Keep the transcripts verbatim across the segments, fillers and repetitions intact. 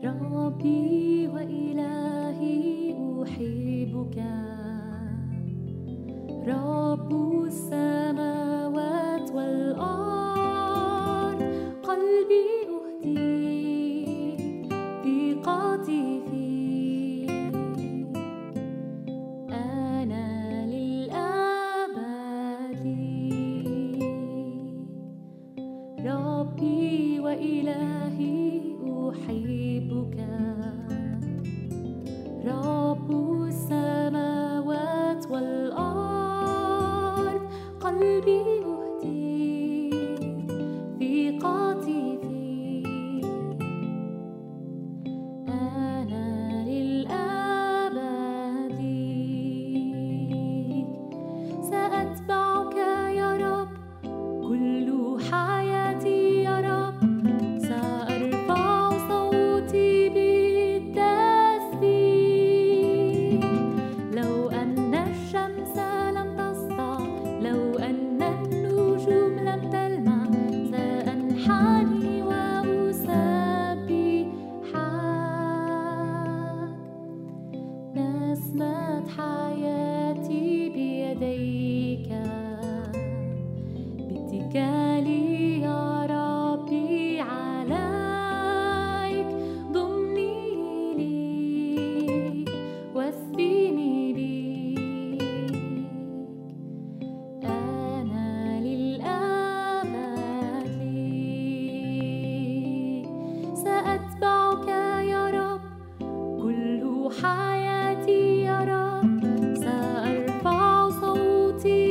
ربي وإلهي أحبك، رب السماوات والأرض، قلبي أهديك، ثقتي فيك، أنا للأبد ليك. ربي وإلهي أحبك، رب السماوات والأرض، قلبي أهديك، ثقتي فيك، أنا للأبد ليك. سأتبعك يا رب كل حياتي يا رب، سأرفع صوتي بالتسبيح. لو أن الشمس لم تسطع، لو أن النجوم لم تلمع، سأنحني وأسبحك. نسمة حياتي بيديك، باتكالي يا ربي عليك، ضمني ليك واثبني بيك، أنا للأبد ليك. سأتبعك يا رب كل حياتي يا رب، سأرفع صوتي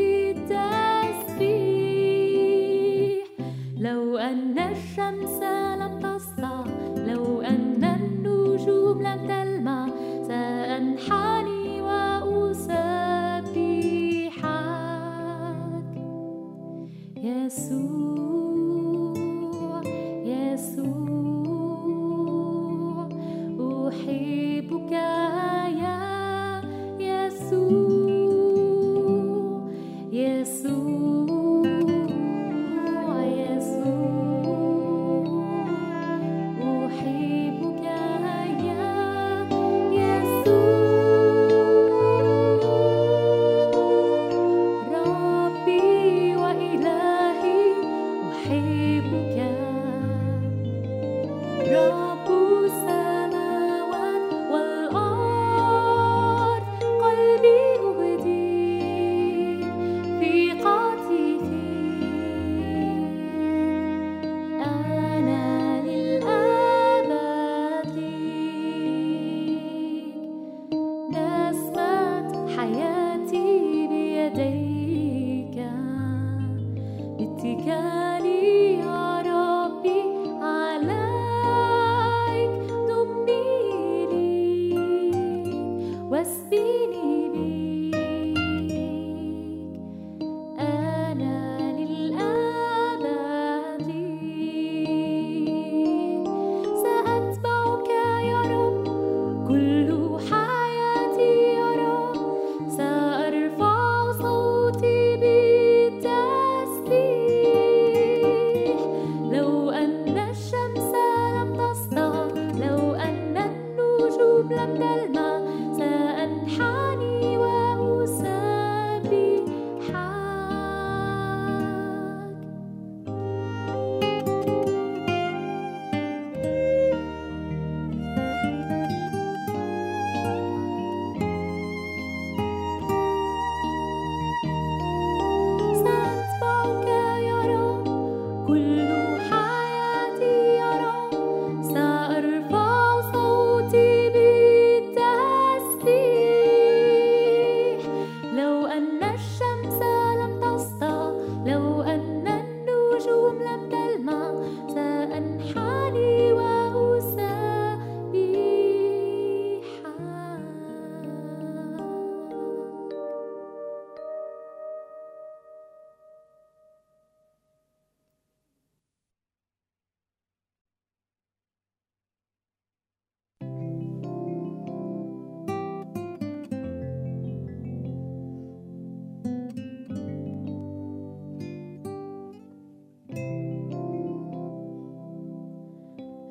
بالتسبيح. لو أن الشمس لم تسطع، لو أن النجوم لم تلمع، سأنحني وأسبحك. يسوع يسوع أحبك يا يسوع، يسوع يسوع أحبك يا يسوع. ربي وإلهي أحبك، رب السماوات والأرض، قلبي أهديك، ثقتي فيك، أنا للأبد ليك. نسمة حياتي بيديك، باتكالي يا ربي عليك،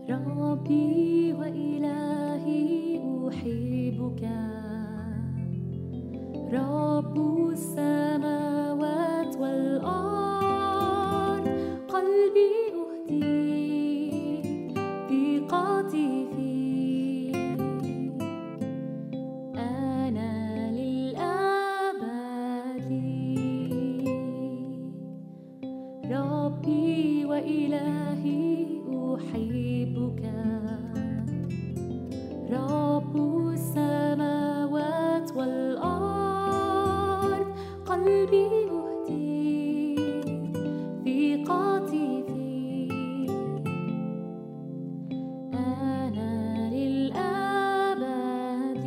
ربي وإلهي أحبك، رب السماوات والأرض، قلبي أهديك، ثقتي فيك، أنا للأبد ليك. ربي وإلهي أحبك، رب السماوات والأرض، قلبي أهديك، ثقتي فيك، أنا للأبد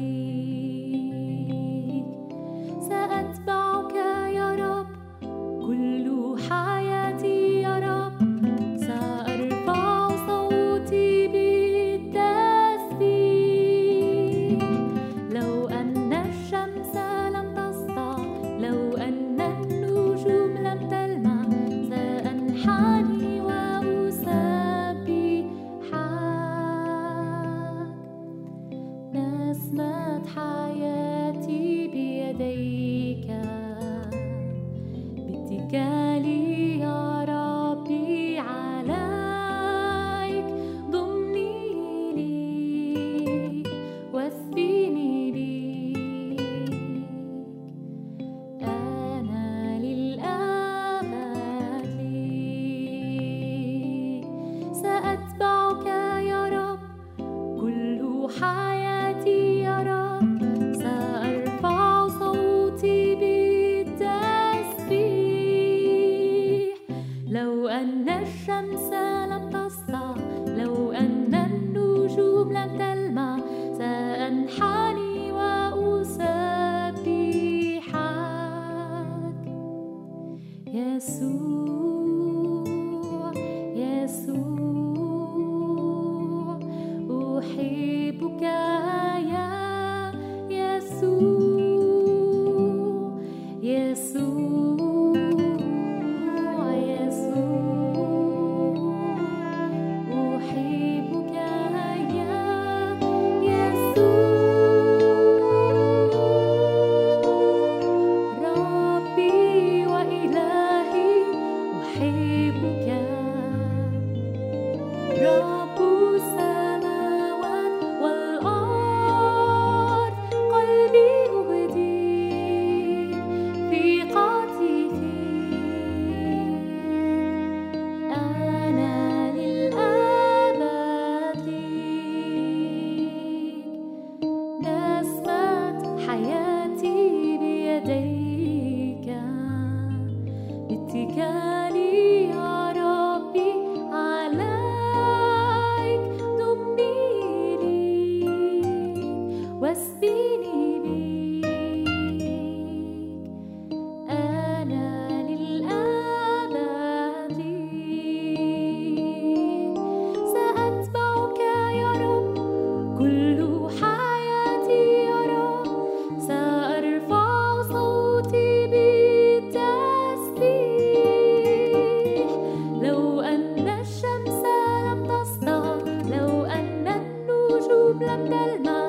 ليك. سأتبعك يا رب كل حياتي يا رب، سأرفع صوتي بالتسبيح. لو أن الشمس لم تسطع، لو أن النجوم لم تلمع، سأنحني وأسبحك. نسمة حياتي بيديك، باتكالي يا ربي عليك. ضمني ليك واسبيني بيك، أنا للأبد ليك. سأتبعك يا رب كل حياتي يا رب، سأرفع صوتي بالتسبيح. لو أن الشمس لم تسطع، لو أن النجوم لم تلمع، سأنحني وأسبحك. يسوع يسوع أحبك يا يسوع، يسوع يسوع أحبك يا يسوع. ربي وإلهي أحبك، رب السماوات والأرض، قلبي أهديك، ثقتي فيك، أنا للأبد ليك. نسمة حياتي بيديك، باتكالي يا ربي عليك. ضمني ليك واسبيني بيك، أنا للأبد ليك. سأتبعك يا رب كل حياتي يا رب، سأرفع صوتي بالتسبيح. لو أن الشمس لم تسطع، لو أن النجوم لم تلمع،